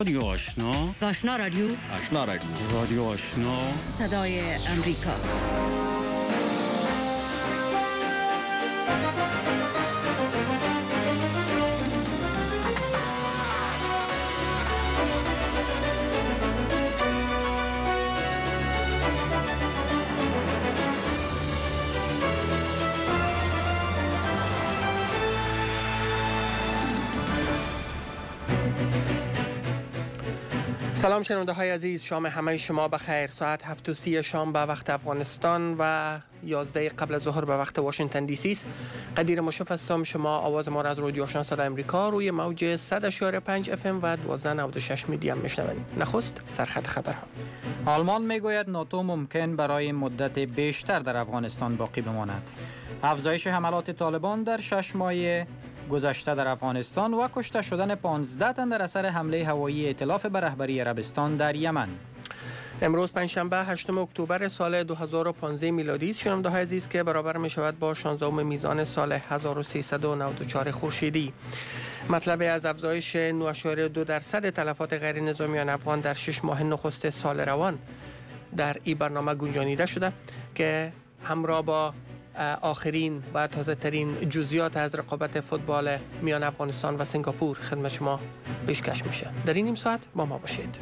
رادیو آشنا رادیو رادیو آشنا صدای امریکا. سلام شنونده های عزیز، شام همه شما بخیر. ساعت 7:30 شام به وقت افغانستان و 11 قبل از ظهر به وقت واشنگتن دی سی است. قدیر مشرف هستم. شما آواز ما را از رادیو آشنا صدای امریکا روی موج 100.5 اف ام و 1296 میدی میشنوید. نخست سرخط خبرها. آلمان میگوید ناتو ممکن برای مدت بیشتر در افغانستان باقی بماند. افزایش حملات طالبان در 6 ماه گذشته در افغانستان و کشته شدن 15 تن در اثر حمله هوایی ائتلاف به رهبری عربستان در یمن. امروز پنجشنبه 8 اکتبر سال 2015 میلادی است. شنونده های عزیز که برابر می شود با 16 میزان سال 1394 خورشیدی. مطلب از افزایش 9.2% تلفات غیر نظامیان افغان در 6 ماه نخست سال روان در این برنامه گنجانیده شده که همراه با آخرین و تازه ترین جزئیات از رقابت فوتبال میان افغانستان و سنگاپور خدمت شما پیشکش میشه. در این نیم ساعت با ما باشید.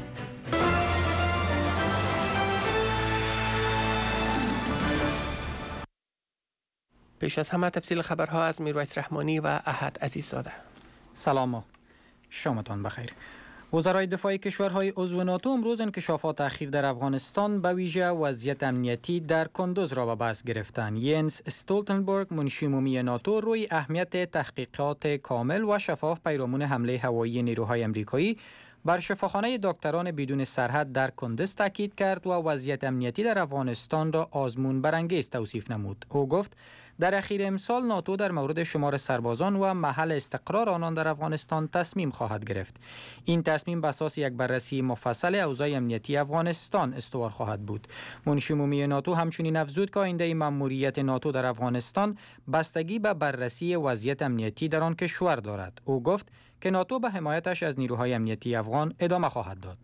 پیش از همه تفصیل خبرها از میرویس رحمانی و احد عزیززاده. سلام، شامتان بخیر. وزرای دفاع کشورهای عضو ناتو امروز انکشافات اخیر در افغانستان به ویژه وضعیت امنیتی در کندوز را به بحث گرفتند. ینس استولتنبرگ منشی عمومی ناتو روی اهمیت تحقیقات کامل و شفاف پیرامون حمله هوایی نیروهای آمریکایی بر شفاخانه دکتران بدون سرحد در کندوز تاکید کرد و وضعیت امنیتی در افغانستان را آزمون برانگیز توصیف نمود. او گفت در اخیر امسال ناتو در مورد شمار سربازان و محل استقرار آنان در افغانستان تصمیم خواهد گرفت. این تصمیم بر اساس یک بررسی مفصل اوضاع امنیتی افغانستان استوار خواهد بود. منشی عمومی ناتو همچنین افزود که آینده مأموریت ناتو در افغانستان بستگی به بررسی وضعیت امنیتی در آن کشور دارد. او گفت که ناتو به حمایتش از نیروهای امنیتی افغان ادامه خواهد داد.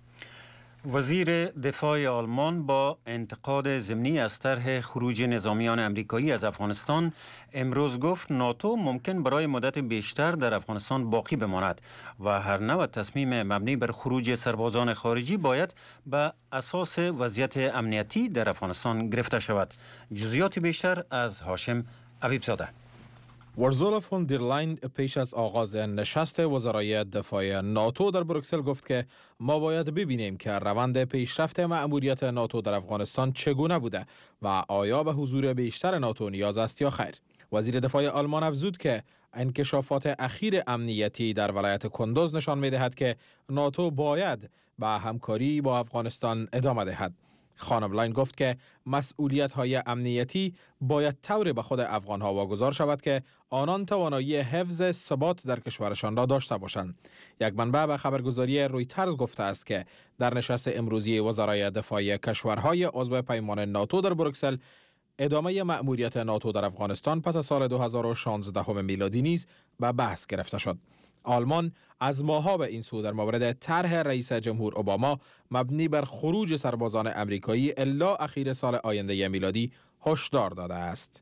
وزیر دفاع آلمان با انتقاد ضمنی از طرح خروج نظامیان امریکایی از افغانستان امروز گفت ناتو ممکن برای مدت بیشتر در افغانستان باقی بماند و هر نوع تصمیم مبنی بر خروج سربازان خارجی باید به اساس وضعیت امنیتی در افغانستان گرفته شود. جزئیات بیشتر از هاشم عبیبزاده. ورزولا فون در لاین پیش از آغاز نشست وزرای دفاع ناتو در بروکسل گفت که ما باید ببینیم که روند پیشرفت مأموریت ناتو در افغانستان چگونه بوده و آیا به حضور بیشتر ناتو نیاز است یا خیر. وزیر دفاع آلمان افزود که انکشافات اخیر امنیتی در ولایت کندوز نشان می‌دهد که ناتو باید به همکاری با افغانستان ادامه دهد. خانم لاین گفت که مسئولیت‌های امنیتی باید طوری به خود افغان‌ها واگذار شود که آنان توانایی حفظ ثبات در کشورشان را داشته باشند. یک منبع به خبرگزاری رویترز گفته است که در نشست امروزی وزرای دفاع کشورهای عضو پیمان ناتو در بروکسل ادامه مأموریت ناتو در افغانستان پس از سال 2016 میلادی نیز به بحث گرفته شد. آلمان از ماه‌ها به این سو در مورد طرح رئیس جمهور اوباما مبنی بر خروج سربازان امریکایی الی اخیر سال آینده میلادی هشدار داده است.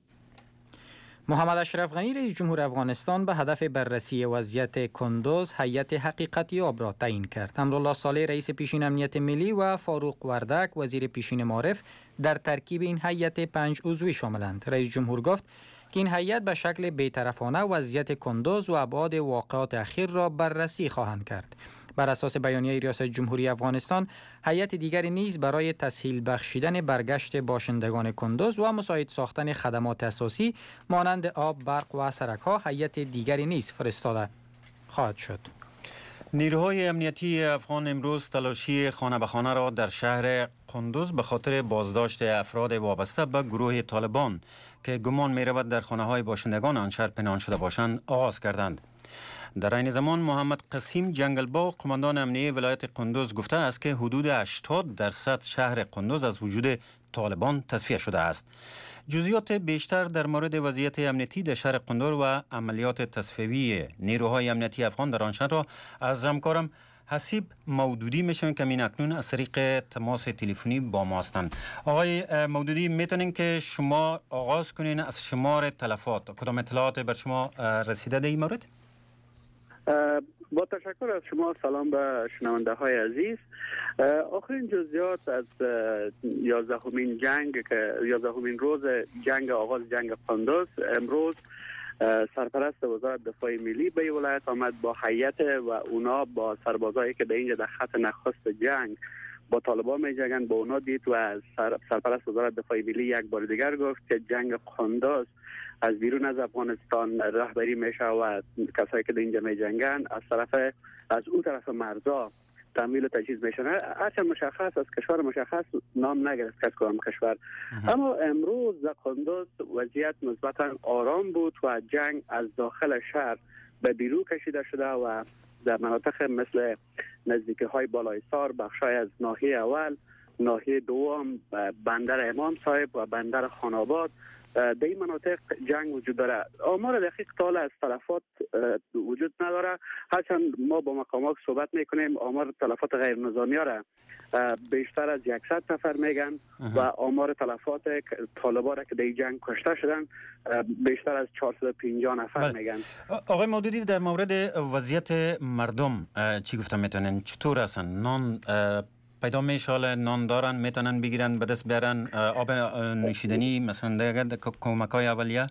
محمد اشرف غنی رئیس جمهور افغانستان به هدف بررسی وضعیت کندوز هیئت حقیقتیاب را تعیین کرد. امرالله صالح رئیس پیشین امنیت ملی و فاروق وردک وزیر پیشین معارف در ترکیب این هیئت 5 عضوی شاملند. رئیس جمهور گفت که این هیئت به شکل بی‌طرفانه وضعیت کندوز و ابعاد واقعات اخیر را بررسی خواهند کرد. بر اساس بیانیه ریاست جمهوری افغانستان، هیئت دیگری نیز برای تسهیل بخشیدن برگشت باشندگان کندوز و مساعد ساختن خدمات اساسی مانند آب، برق و سرک‌ها هیئت دیگری نیز فرستاده خواهد شد. نیروهای امنیتی افغان امروز تلاشی خانه به خانه را در شهر کندوز به خاطر بازداشت افراد وابسته به گروه طالبان که گمان می رود در خانه های باشندگان آن شهر پنهان شده باشند آغاز کردند. در این زمان محمد قسیم جنگلباغ قماندان امنیه ولایت کندوز گفته است که حدود 80% شهر کندوز از وجود طالبان تصفیه شده است. جزئیات بیشتر در مورد وضعیت امنیتی در شهر قندوز و عملیات تصفیوی نیروهای امنیتی افغان در آن شهر را از همکارم حسیب مودودی میشن که این اکنون از طریق تماس تلفنی با ما هستند. آقای مودودی، میتونین که شما آغاز کنین از شمار تلفات؟ کدام اطلاعات بر شما رسیده در این مورد؟ با تشکر از شما. سلام به شنونده های عزیز. آخرین جزئیات از 11مین جنگ که 11مین روز جنگ آغاز جنگ قندوز، امروز سرپرست وزارت دفاع ملی به ولایت آمد با هیئت و اونا با سربازایی که در اینجا در خط نخست جنگ با طالبان می جنگند با اونا دید و سرپرست وزارت دفاع ملی یک بار دیگر گفت که جنگ قندوز از بیرون از افغانستان رهبری میشه و کسایی که در اینجا می جنگند از اون طرف مرزا تمویل و تجهیز میشن. هرچند مشخص از کشور مشخص نام نگرفت که کدام کشور. اما امروز در قندوز وضعیت نسبتا آرام بود و جنگ از داخل شهر به بیرون کشیده شده و در مناطق مثل نزدیکی های بالایسار، بخشای از ناحیه اول، ناحیه دوم، بندر امام صاحب و بندر خاناباد، در این مناطق جنگ وجود داره. آمار دقیق تاله از تلفات وجود نداره، هرچند ما با مقامات صحبت میکنیم آمار تلفات غیر نظامی ها را بیشتر از 100 نفر میگن و آمار تلفات طالبان را که در این جنگ کشته شدن بیشتر از 450 نفر میگن. آقای مودودی، در مورد وضعیت مردم چی گفتم میتونن؟ چطور هستن؟ نان پیدا میشه؟ نان دارن میتونن بگیرن به دست بیارن؟ آب نوشیدنی مثلا دیگه کمک‌های اولیه؟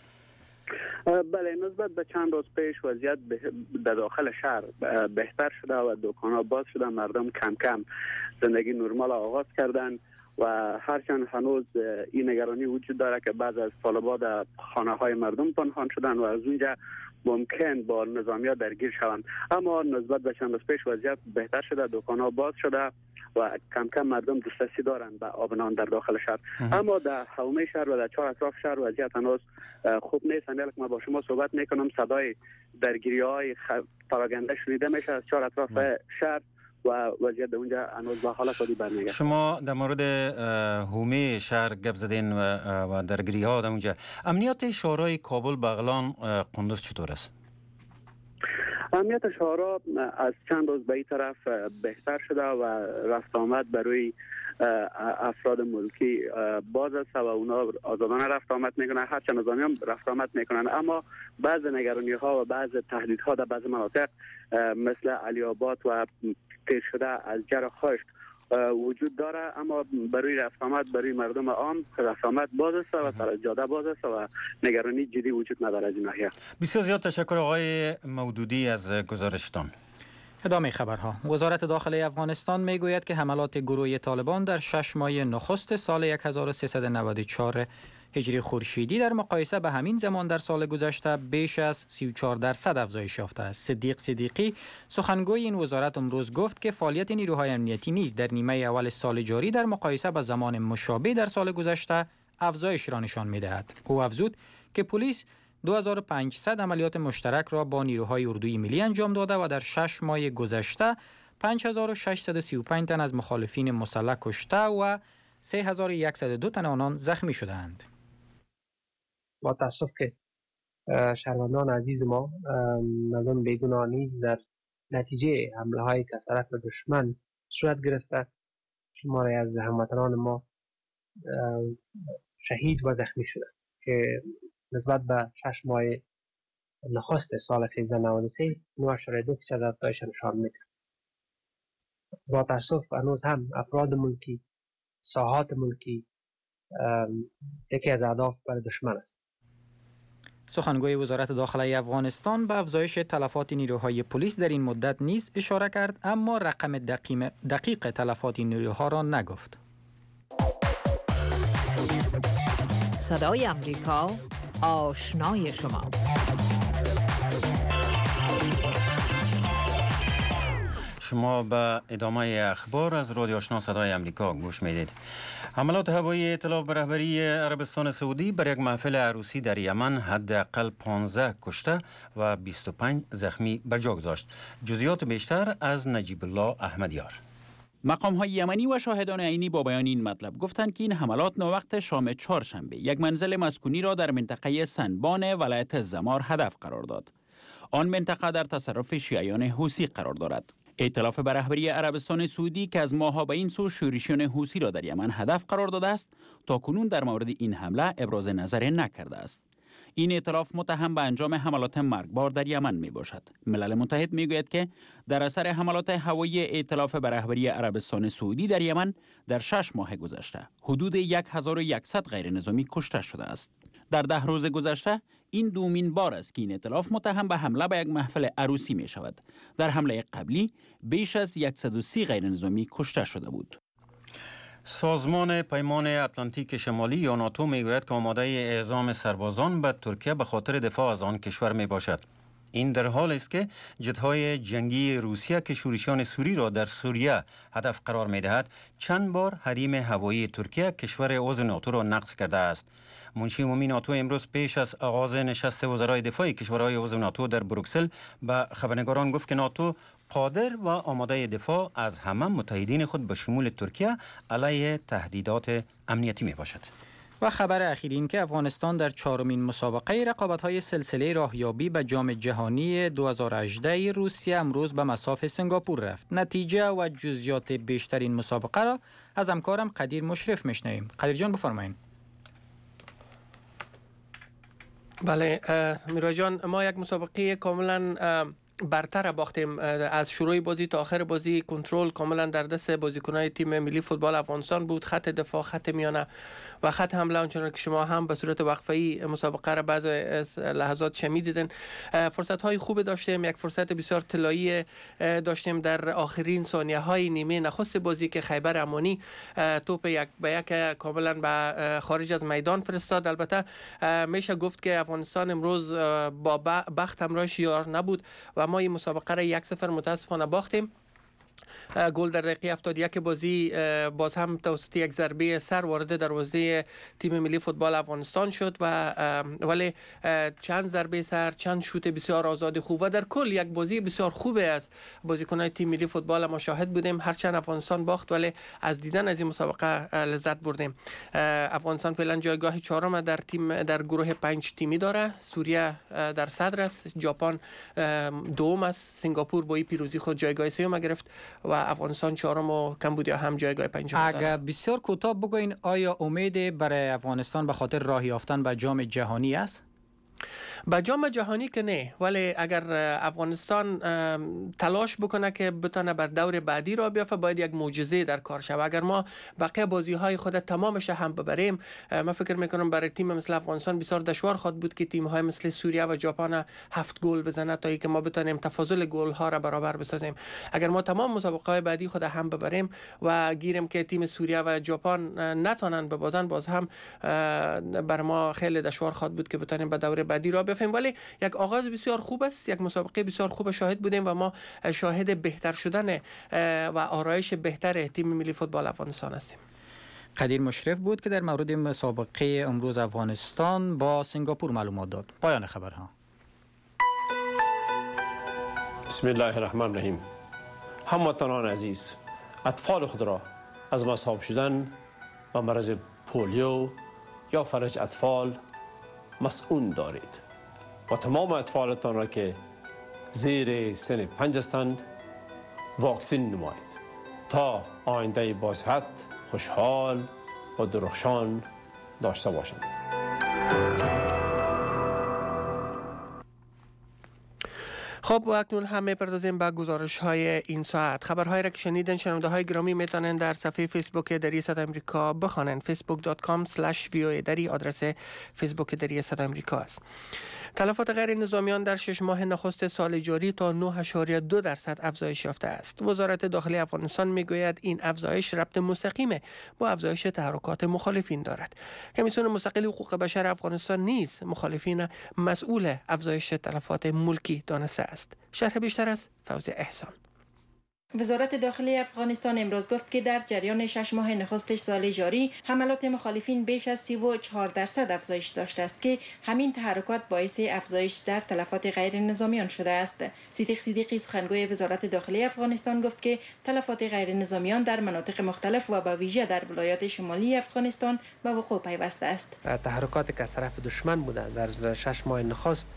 بله، نسبت به چند روز پیش وضعیت در داخل شهر بهتر شده و دکان‌ها باز شده، مردم کم کم زندگی نرمال آغاز کردن و هرچند هنوز این نگرانی وجود داره که بعض از طالبان در خانه‌های مردم پنهان شدن و از اونجا ممکن با نظامی‌ها درگیر شوند، اما نسبت به چند روز پیش وضعیت بهتر شده، دکان‌ها باز شده و کم کم مردم دسترسی دارند به آب نان در داخل شهر. اما در حومه شهر و در چهار اطراف شهر وضعیت هنوز خوب نیست. امیل که ما با شما صحبت میکنم صدای درگیری‌های پراگنده شنیده میشه از چهار اطراف شهر و وضعیت اونجا هنوز به حالت عادی برمیگرده. شما در مورد حومه شهر گپ زدین و درگیری‌ها در اونجا. امنیت شهرهای کابل، بغلان، قندوز چطور است؟ امنیت شهرها از چند روز به این طرف بهتر شده و رفت آمد برای افراد ملکی باز است و اونا آزادانه رفت آمد میکنن، هرچند نظامی هم رفت آمد میکنن، اما بعض نگرانی ها و بعض تهدیدها در بعض مناطق مثل علی آباد و تیر شده از جر خشک وجود داره. اما برای رفت آمد برای مردم عام رفت آمد باز است و سر جاده باز است و نگرانی جدی وجود نداره از این ناحیه. بسیار زیاد تشکر آقای مودودی از گزارشتان. ادامه خبرها. وزارت داخلی افغانستان میگوید که حملات گروهی طالبان در 6 ماه نخست سال 1394 هجری خورشیدی در مقایسه به همین زمان در سال گذشته بیش از 34% افزایش یافته است. صدیق صدیقی سخنگوی این وزارت امروز گفت که فعالیت نیروهای امنیتی نیز در نیمه اول سال جاری در مقایسه با زمان مشابه در سال گذشته افزایش را نشان می‌دهد. او افزود که پلیس 2500 عملیات مشترک را با نیروهای اردوی ملی انجام داده و در 6 ماه گذشته 5635 تن از مخالفین مسلح کشته و 3102 تن آنان زخمی شدند. با تاسف که شهروندان عزیز ما، مردم بیگناه نیز در نتیجه حمله هایی که از طرف دشمن صورت گرفته، شماری از هموطنان ما شهید و زخمی شده که نسبت به 6 ماه نخست سال 1393 9.2% افزایش نشان میده. با تاسف هنوز هم افراد ملکی، ساحات ملکی یکی از اهداف برای دشمن است. سخنگوی وزارت داخلی افغانستان به افزایش تلفات نیروهای پلیس در این مدت نیز اشاره کرد، اما رقم دقیق تلفات نیروها را نگفت. صدای امریکا، آشنای شما. شما به ادامه اخبار از رادیو آشنا صدای امریکا گوش میدید. حملات هوایی ائتلاف به رهبری عربستان سعودی بر یک محفل عروسی در یمن حداقل 15 کشته و 25 زخمی به جا گذاشت. جزئیات بیشتر از نجیب الله احمدیار. مقام‌های یمنی و شاهدان عینی با بیان این مطلب گفتند که این حملات نووقت شام چهارشنبه یک منزل مسکونی را در منطقه سنبان ولایت زمار هدف قرار داد. آن منطقه در تصرف شیعیان حوثی قرار دارد. ائتلاف به رهبری عربستان سعودی که از ماه‌ها به این سو شورشیان حوثی را در یمن هدف قرار داده است، تاکنون در مورد این حمله ابراز نظر نکرده است. این ائتلاف متهم به انجام حملات مرگبار در یمن می باشد. ملل متحد می گوید که در اثر حملات هوایی ائتلاف به رهبری عربستان سعودی در یمن در 6 ماه گذشته حدود 1100 غیر نظامی کشته شده است. در 10 روز گذشته این دومین بار است که این ائتلاف متهم به حمله به یک محفل عروسی می شود. در حمله قبلی بیش از 130 غیر نظامی کشته شده بود. سازمان پیمان اتلانتیک شمالی یا ناتو میگوید که آماده اعزام سربازان به ترکیه به خاطر دفاع از آن کشور می باشد. این در حال است که جت‌های جنگی روسیه که شورشیان سوری را در سوریه هدف قرار می دهد چند بار حریم هوایی ترکیه کشور عضو ناتو را نقض کرده است. منشی عمومی ناتو امروز پیش از آغاز نشست وزرای دفاع کشورهای عضو ناتو در بروکسل به خبرنگاران گفت که ناتو قادر و آماده دفاع از همه متحدین خود به شمول ترکیه علیه تهدیدات امنیتی می باشد. و خبر اخیر این که افغانستان در 4مین مسابقه رقابت‌های سلسله راهیابی به جام جهانی 2018 روسیه امروز به مصاف سنگاپور رفت. نتیجه و جزئیات بیشتر این مسابقه را از همکارم قدیر مشرف میشنویم. قدیر جان بفرمایید. بله میرا جان، ما یک مسابقه کاملا برتر باختیم. از شروع بازی تا آخر بازی کنترل کاملا در دست بازیکنان تیم ملی فوتبال افغانستان بود. خط دفاع، خط میانه و خط حمله، آنچنان که شما هم به صورت وقفه‌ای مسابقه را بعض لحظات شنیدین. فرصت های خوب داشتیم. یک فرصت بسیار طلایی داشتیم در آخرین ثانیه های نیمه نخست بازی که خیبر امانی توپ یک به یک کاملا به خارج از میدان فرستاد. البته میشه گفت که افغانستان امروز با بخت همراهش یار نبود و ما این مسابقه را 1-0 متاسفانه باختیم. گل در دقیقه 71 بازی باز هم توسط یک ضربه سر وارد دروازه تیم ملی فوتبال افغانستان شد و ولی چند ضربه سر، چند شوت بسیار آزاد خوب و در کل یک بازی بسیار خوبه از بازیکنان تیم ملی فوتبال ما شاهد بودیم. هرچند افغانستان باخت ولی از دیدن از این مسابقه لذت بردیم. افغانستان فعلا جایگاه 4 در گروه 5 تیمی داره. سوریه در صدر است، ژاپن دوم است، سنگاپور با پیروزی خود جایگاه 3 گرفت و افغانستان 4 و کمبودیا هم جایگاه 5. اگر بسیار کوتاه بگوین آیا امیدی برای افغانستان به خاطر راه یافتن به جام جهانی است؟ به جام جهانی که نه، ولی اگر افغانستان تلاش بکنه که بتونه بر دور بعدی را بیافته باید یک معجزه در کار شود. اگر ما بقیه بازی های خود تمامش هم ببریم، من فکر میکنم برای تیم مثل افغانستان بسیار دشوار خواهد بود که تیم های مثل سوریه و ژاپن 7 گل بزنه تا اینکه ما بتونیم تفاضل گل ها را برابر بسازیم. اگر ما تمام مسابقه های بعدی خود هم ببریم و گیریم که تیم سوریه و ژاپن نتونن ببازن، باز هم بر ما خیلی دشوار خواهد بود که بتونیم به دور بعدی را بیافتیم. ولی یک آغاز بسیار خوب است، یک مسابقه بسیار خوب شاهد بودیم و ما شاهد بهتر شدن و آرایش بهتر تیم ملی فوتبال افغانستان هستیم. قدیر مشرف بود که در مورد مسابقه امروز افغانستان با سنگاپور معلومات داد. پایان خبرها. بسم الله الرحمن الرحیم. هموطنان عزیز، اطفال خود را از مصاب شدن و مرض پولیو یا فلج اطفال مسئول دارید و تمام اطفالتان را که زیر سن 5 هستند واکسین نمایید تا آینده با صحت، خوشحال و درخشان داشته باشند. خب و اکنون هم می‌پردازیم به گزارش های این ساعت. خبرهایی را که شنیدن شنونده های گرامی میتونن در صفحه فیسبوک دری صدا امریکا بخوانند. facebook.com/voa دری آدرس فیسبوک دری صدا امریکا است. تلفات غیر نظامیان در 6 ماه نخست سال جاری تا 9.2% افزایش یافته است. وزارت داخلی افغانستان میگوید این افزایش ربط مستقیم با افزایش تحرکات مخالفین دارد. کمیسیون مستقل حقوق بشر افغانستان نیز مخالفین مسئول افزایش تلفات ملکی دانسته است. شرح بیشتر از فوزی احسان. وزارت داخلی افغانستان امروز گفت که در جریان 6 ماه نخست سال جاری حملات مخالفین بیش از 34% افزایش داشته است که همین تحرکات باعث افزایش در تلفات غیر نظامیان شده است. صدیق صدیقی سخنگوی وزارت داخلی افغانستان گفت که تلفات غیر نظامیان در مناطق مختلف و به ویژه در ولایات شمالی افغانستان به وقوع پیوسته است. تحرکاتی که از طرف دشمن بوده در 6 ماه نخست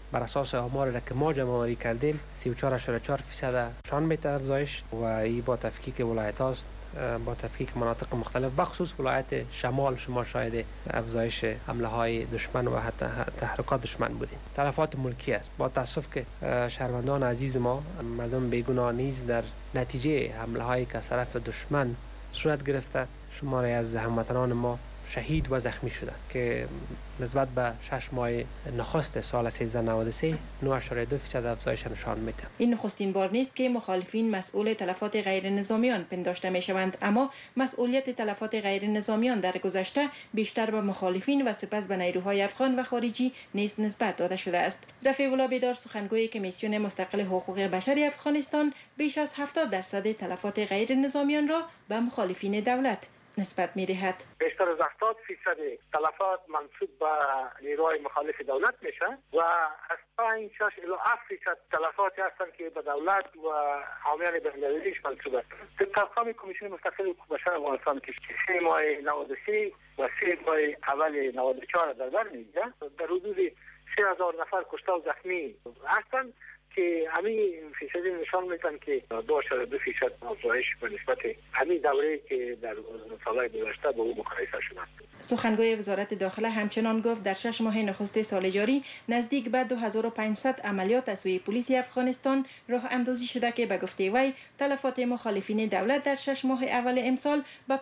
بر اساس آماری را که ما جمع آوری کردیم 34.4% نشان میده افزایش و این با تفکیک ولایت هاست، با تفکیک مناطق مختلف بخصوص ولایت شمال شما شاید افزایش حمله های دشمن و حتی تحرکات دشمن بودیم. تلفات ملکی است. با تاسف که شهروندان عزیز ما مردم بیگناه نیز در نتیجه حمله هایی که از طرف دشمن صورت گرفته شماری از هموطنان ما شهید و زخمی شده که نسبت به 6 ماه نخست سال 1393 9.2% افزایش نشان میده. این نخستین بار نیست که مخالفین مسئول تلفات غیر نظامیان پنداشته می شوند، اما مسئولیت تلفات غیر نظامیان در گذشته بیشتر به مخالفین و سپس به نیروهای افغان و خارجی نیز نسبت داده شده است. رفیع الله بیدار سخنگوی کمیسیون مستقل حقوق بشر افغانستان بیش از 70% تلفات غیر نظامیان را به مخالفین دولت نسبت می‌دهد. بیشتر از 80% تلفات منسوب به نیروهای مخالف دولت میشه و از 5-6 الی 7% تلفاتی هستند که به دولت و حامیان بین‌المللیش منسوب است. طبق کمیسیون مستقل حقوق بشر افغانستان که 3 ماه 93 و 3 ماه اول 94 در بر میگیره، در حدود 3000 نفر کشته و زخمی هستند که همین فیصدی نشان میدن که 2.2% افزایش به نسبت همین دوره‌ای که در سالهای گذشته با او مقایسه شده است. سخنگوی وزارت داخله همچنان گفت در 6 ماه نخست سال جاری نزدیک به 2500 عملیات از سوی پلیس افغانستان راه اندازی شده که به گفته وی تلفات مخالفین دولت در 6 ماه اول امسال به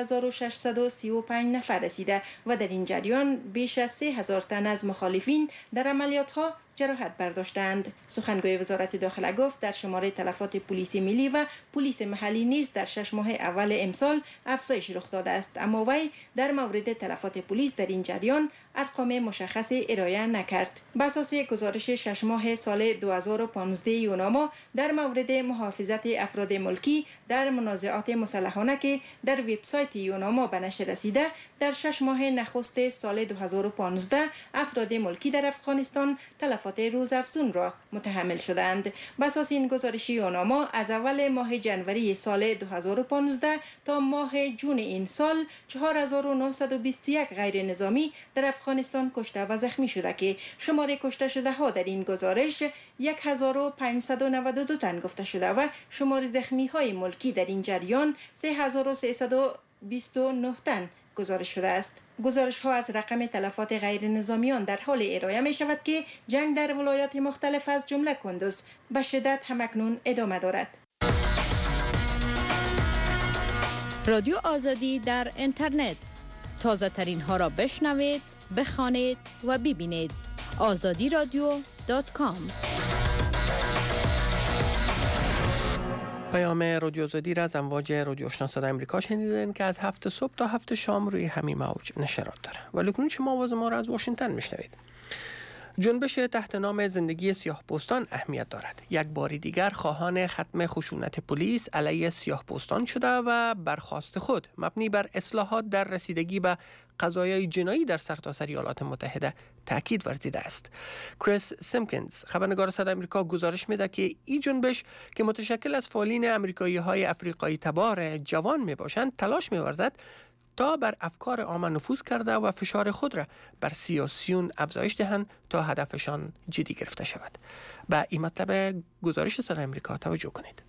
5635 نفر رسیده و در این جریان بیش از 3000 تن از مخالفین در عملیات ها جراحت برداشتند. سخنگوی وزارت داخله گفت در شماره تلفات پلیس ملی و پلیس محلی نیز در 6 ماه اول امسال افزایش رخ داده است، اما وی در مورد تلفات پلیس در این جریان ارقام مشخص ارائه نکرد. بر اساس گزارش 6 ماه سال 2015 یوناما در مورد محافظت افراد ملکی در منازعات مسلحانه که در وبسایت یوناما به نشر رسیده، در 6 ماه نخست سال 2015 افراد ملکی در افغانستان تلفات روزافزون را متحمل شدند. بر اساس این گزارش یوناما از اول ماه جنوری سال 2015 تا ماه جون این سال 4921 غیر نظامی در افغانستان کشته و زخمی شده که شماره کشته شده ها در این گزارش 1592 تن گفته شده و شماره زخمی های ملکی در این جریان 3329 تن گزارش شده است. گزارش ها از رقم تلفات غیر نظامیان در حال ارائه می شود که جنگ در ولایات مختلف از جمله کندوز به شدت همکنون ادامه دارد. رادیو آزادی در اینترنت، تازه ترین ها را بشنوید، بخوانید و ببینید. azadiradyo.com. پیام رادیو آزادی را از امواج رادیو آشنا صدای امریکا شنیدین که از 7 صبح تا 7 شام روی همین موج نشرات داره. ولی کنون شما آواز ما را از واشنگتن میشنوید. جنبش تحت نام زندگی سیاه‌پوستان اهمیت دارد. یک بار دیگر خواهان ختم خشونت پلیس علیه سیاه‌پوستان شده و برخواست خود مبنی بر اصلاحات در رسیدگی به قضایای جنایی در سرتاسر ایالات متحده تاکید ورزیده است. کریس سیمکنز خبرنگار صدای آمریکا گزارش میده که این جنبش که متشکل از فعالین آمریکایی‌های افریقایی تبار جوان میباشند تلاش می‌ورزد تا بر افکار عامه نفوذ کرده و فشار خود را بر سیاسیون افزایش دهند تا هدفشان جدی گرفته شود. به این مطلب گزارش صدای آمریکا توجه کنید.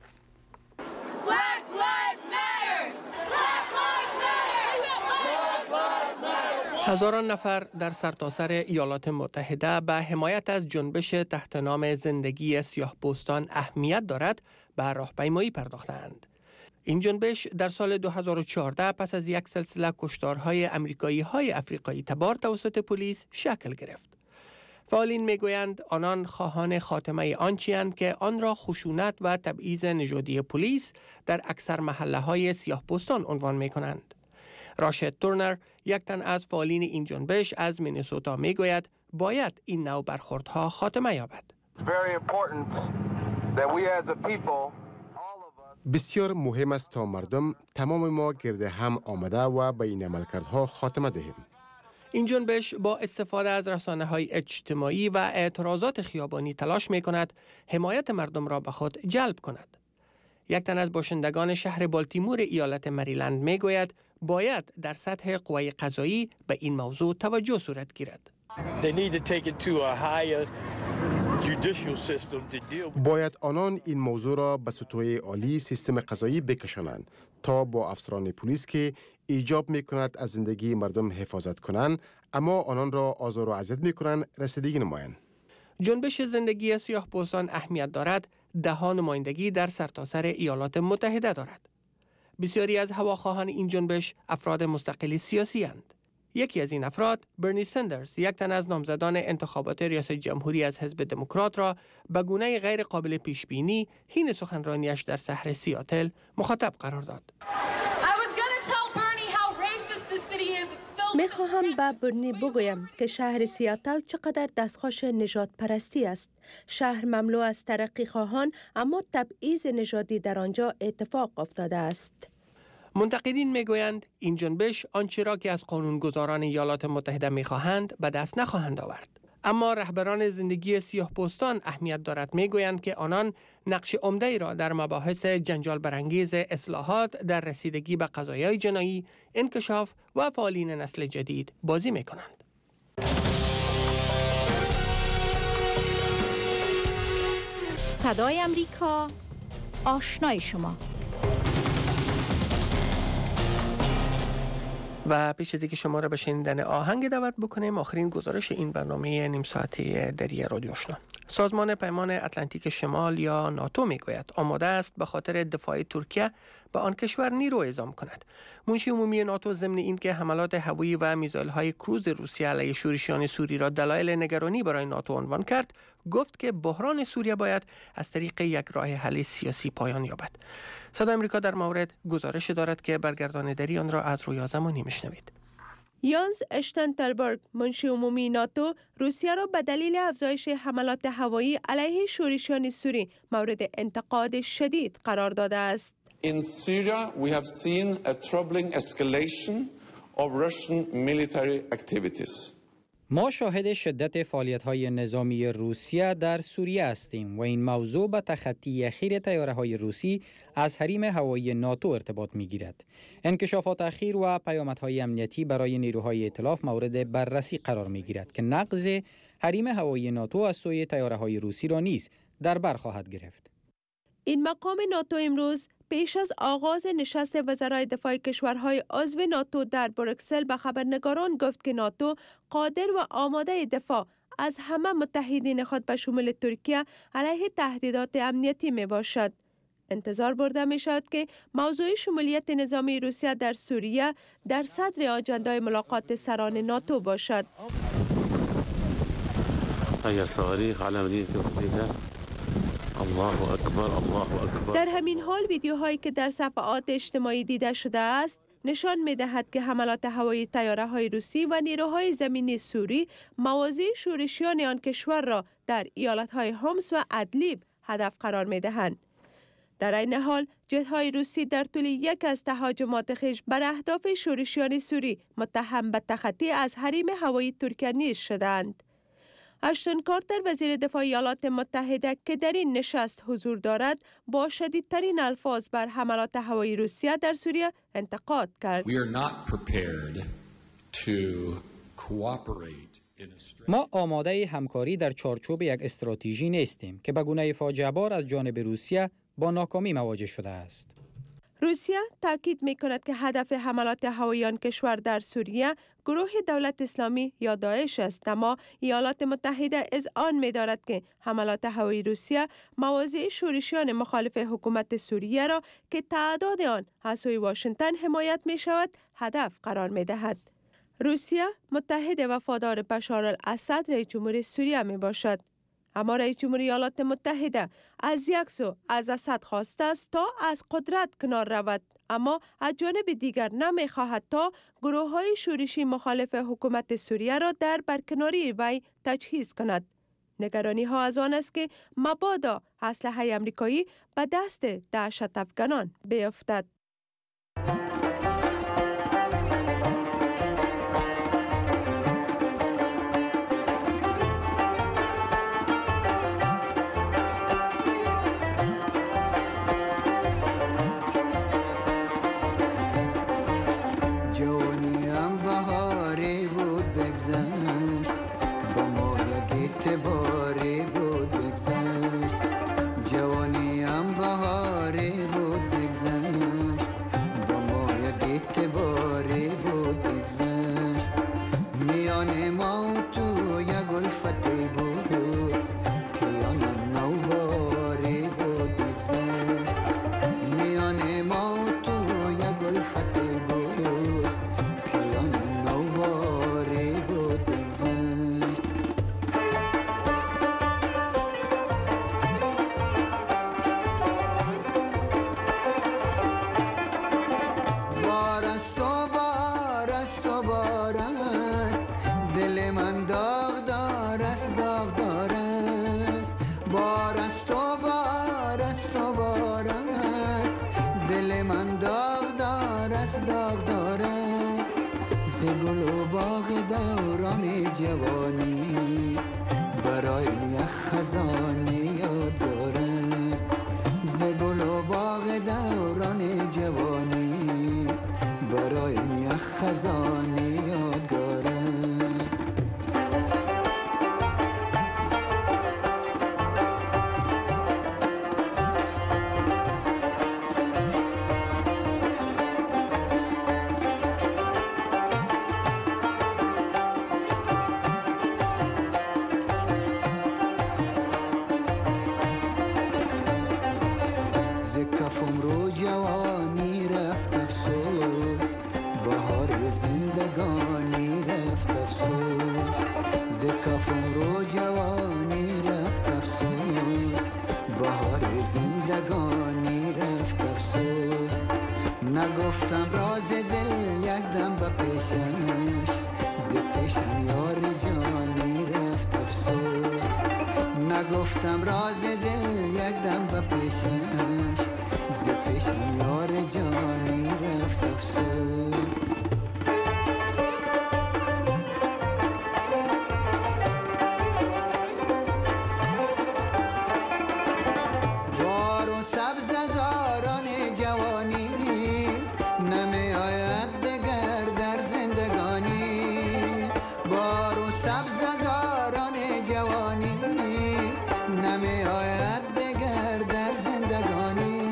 هزاران نفر در سرتاسر ایالات متحده به حمایت از جنبش تحت نام زندگی سیاه‌پوستان اهمیت دارد به راهپیمایی پرداختند. این جنبش در سال 2014 پس از یک سلسله کشتارهای آمریکایی‌های افریقایی تبار توسط پلیس شکل گرفت. فعالین میگویند آنان خواهان خاتمه آنچه‌اند که آن را خشونت و تبعیض نژادی پلیس در اکثر محله‌های سیاه‌پوستان عنوان می‌کنند. راشد تورنر یک تن از فعالین این جنبش از مینیسوتا میگوید باید این نوع برخوردها خاتمه یابد. بسیار مهم است تا مردم تمام ما گرد هم آمده و به این عملکردها خاتمه دهیم. این جنبش با استفاده از رسانه‌های اجتماعی و اعتراضات خیابانی تلاش می‌کند حمایت مردم را به خود جلب کند. یک تن از باشندگان شهر بالتیمور ایالت مریلند میگوید باید در سطح قوای قضایی به این موضوع توجه صورت گیرد. باید آنان این موضوع را به سطوح عالی سیستم قضایی بکشانند تا با افسران پلیس که ایجاب میکند از زندگی مردم حفاظت کنند اما آنان را آزار و اذیت میکنند رسیدگی نمایند. جنبش زندگی سیاه‌پوستان اهمیت دارد، دهان نمایندگی در سرتاسر ایالات متحده دارد. بسیاری از هواخواهان این جنبش افراد مستقل سیاسی اند. یکی از این افراد، برنی سندرز، یک تن از نامزدان انتخابات ریاست جمهوری از حزب دموکرات را به گونه غیر قابل پیش بینی حین سخنرانیش در شهر سیاتل مخاطب قرار داد. میخواهم به برنی بگویم که شهر سیاتل چقدر دستخوش نژاد پرستی است. شهر مملو از ترقی خواهان اما تبعیض نژادی در آنجا اتفاق افتاده است. منتقدین میگویند این جنبش آنچه را که از قانونگذاران ایالات متحده میخواهند به دست نخواهند آورد. اما رهبران زندگی سیاه‌پوستان اهمیت دارد میگویند که آنان نقش عمده‌ای را در مباحث جنجال برانگیز اصلاحات در رسیدگی به قضایای جنایی، انکشاف و فعالین نسل جدید بازی میکنند. صدای امریکا، آشنای شما. و پیش از اینکه شما را به شنیدن آهنگ دعوت بکنیم، آخرین گزارش این برنامه نیم ساعته دری رادیو آشنا. سازمان پیمان اتلانتیک شمال یا ناتو میگوید آماده است به خاطر دفاع ترکیه به آن کشور نیرو اعزام کند. منشی عمومی ناتو ضمن اینکه حملات هوایی و میزایل‌های کروز روسیه علیه شورشیان سوری را دلایل نگرانی برای ناتو عنوان کرد، گفت که بحران سوریه باید از طریق یک راه حل سیاسی پایان یابد. صدای آمریکا در مورد گزارش دارد که برگردانندگی آن را از رویا زمانی میشنوید. یانز اشتنتلبرگ، منشی عمومی ناتو، روسیه را به دلیل افزایش حملات هوایی علیه شورشیان سوری مورد انتقاد شدید قرار داده است. In Syria, we have seen a troubling escalation of Russian military activities. ما شاهد شدت فعالیت‌های نظامی روسیه در سوریه هستیم و این موضوع به تخطی اخیر طیاره‌های روسی از حریم هوایی ناتو ارتباط می‌گیرد. انکشافات اخیر و پیامدهای امنیتی برای نیروهای ائتلاف مورد بررسی قرار می‌گیرد که نقض حریم هوایی ناتو از سوی طیاره‌های روسی را نیز در بر خواهد گرفت. این مقام ناتو امروز پیش از آغاز نشست وزرای دفاع کشورهای عضو ناتو در بروکسل به خبرنگاران گفت که ناتو قادر و آماده دفاع از همه متحدین خود به شمول ترکیه علیه تهدیدات امنیتی می باشد. انتظار برده می شود که موضوع شمولیت نظامی روسیه در سوریه در صدر آجندای ملاقات سران ناتو باشد. در همین حال ویدیوهایی که در صفحات اجتماعی دیده شده است نشان می دهد که حملات هوایی طیاره‌های روسی و نیروهای زمینی سوری مواضع شورشیان آن کشور را در ایالت‌های حمص و ادلیب هدف قرار می دهند. در این حال جت‌های روسی در طول یک از تهاجمات خویش بر اهداف شورشیان سوری متهم به تخطی از حریم هوایی ترکیه نیز شدند. اشتون کارتر وزیر دفاع ایالات متحده که در این نشست حضور دارد با شدیدترین الفاظ بر حملات هوایی روسیه در سوریه انتقاد کرد. ما آماده همکاری در چارچوب یک استراتژی نیستیم که به گونه فاجعه بار از جانب روسیه با ناکامی مواجه شده است. روسیه تاکید می‌کند که هدف حملات هوایی آن کشور در سوریه گروه دولت اسلامی یا داعش است، اما ایالات متحده اذعان می‌دارد که حملات هوایی روسیه مواضع شورشیان مخالف حکومت سوریه را که تعداد آن از سوی واشنگتن حمایت می‌شود هدف قرار می‌دهد. روسیه متحد وفادار بشار الاسد رئیس جمهوری سوریه میباشد. اما رئیس جمهوری ایالات متحده از یک سو از اسد خواسته است تا از قدرت کنار رود، اما از جانب دیگر نمیخواهد تا گروه‌های شورشی مخالف حکومت سوریه را در برکناری وی تجهیز کند. نگرانی ها از آن است که مبادا اسلحه آمریکایی به دست دهشت افغانان بیفتد. باری بود من داغدار است داغداره ز گل و باغ دوران جوانی برای یک خزانه یادگار است ز گل و باغ دوران جوانی برای یک خزانه یادگار است. جوانی رفت افسوس بهار زندگانی رفت افسوس ز کفم رو جوانی رفت افسوس بهار زندگانی رفت افسوس نگفتم راز دل یک دم به پیشش ز پیشم یار جانی رفت افسوس نگفتم راز دل یک دم به پیشش ز پیشم یار جانی رفت افسوس. بار و سبز زاران جوانی نمی آید دگر در زندگانی بار و سبز زاران جوانی نمی آید دگر در زندگانی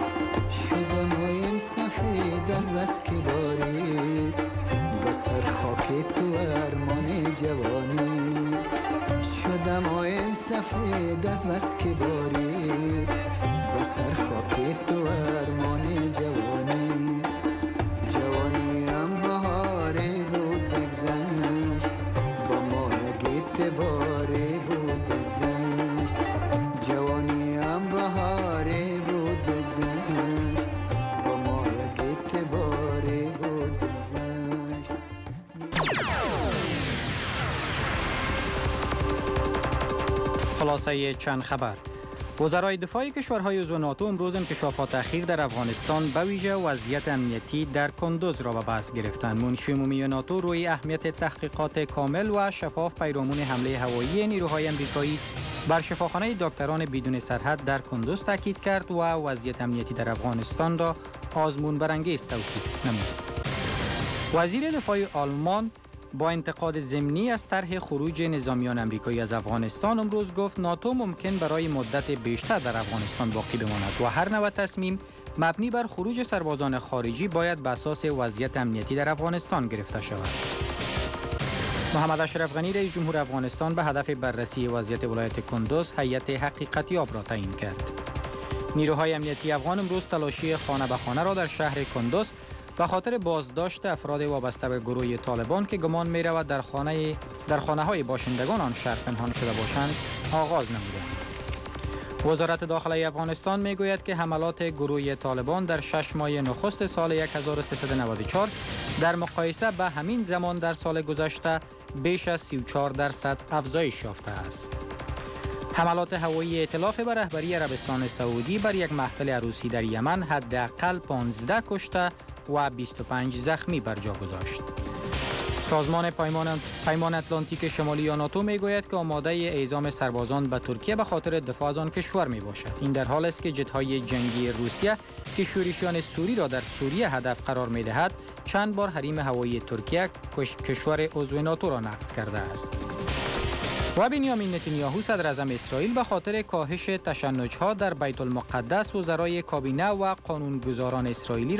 سفید از بس که بارید بسر خاک تو ارمان جوانی شدم آیم سفید از بس که بارید بسر خاک تو ارمان جوانی جوانی هم بهاره بود بگذشت با ما گیت باره بود بگذشت جوانی هم بهاره بود بگذشت خلاصه چند خبر. وزرای دفاع کشورهای عضو ناتو امروز انکشافات اخیر در افغانستان به ویژه وضعیت امنیتی در کندوز را به بحث گرفتند. منشی عمومی ناتو روی اهمیت تحقیقات کامل و شفاف پیرامون حمله هوایی نیروهای امریکایی بر شفاخانه دکتران بدون سرحد در کندوز تاکید کرد و وضعیت امنیتی در افغانستان را آزمون برانگیز توصیف نمود. وزیر دفاع آلمان با انتقاد ضمنی از طرح خروج نظامیان امریکایی از افغانستان امروز گفت ناتو ممکن برای مدت بیشتر در افغانستان باقی بماند و هر نوع تصمیم مبنی بر خروج سربازان خارجی باید به اساس وضعیت امنیتی در افغانستان گرفته شود. محمد اشرف غنی رئیس جمهور افغانستان به هدف بررسی وضعیت ولایت کندوز هیئت حقیقتیاب را تعیین کرد. نیروهای امنیتی افغان امروز تلاشی خانه به خانه را در شهر کندوز به خاطر بازداشت افراد وابسته به گروه طالبان که گمان می رود در خانه های باشندگان آن شهر پنهان شده باشند آغاز نمودند. وزارت داخلی افغانستان می گوید که حملات گروه طالبان در 6 ماه نخست سال 1394 در مقایسه به همین زمان در سال گذشته بیش از 34% افزایش یافته است. حملات هوایی ائتلاف به رهبری عربستان سعودی بر یک محفل عروسی در یمن حداقل 15 کشته و 25 زخمی بر جا گذاشت. سازمان پیمان اتلانتیک شمالی یا ناتو می گوید که آماده اعزام سربازان به ترکیه به خاطر دفاع از آن کشور می باشد. این در حال است که جت‌های جنگی روسیه که شورشیان سوری را در سوریه هدف قرار می دهد چند بار حریم هوایی ترکیه کشور عضو ناتو را نقض کرده است. و بنیامین نتانیاهو صدر اعظم اسرائیل به خاطر کاهش تشنج‌ها در بیت المقدس وزرای کابینه و قانونگذاران اسرائیلی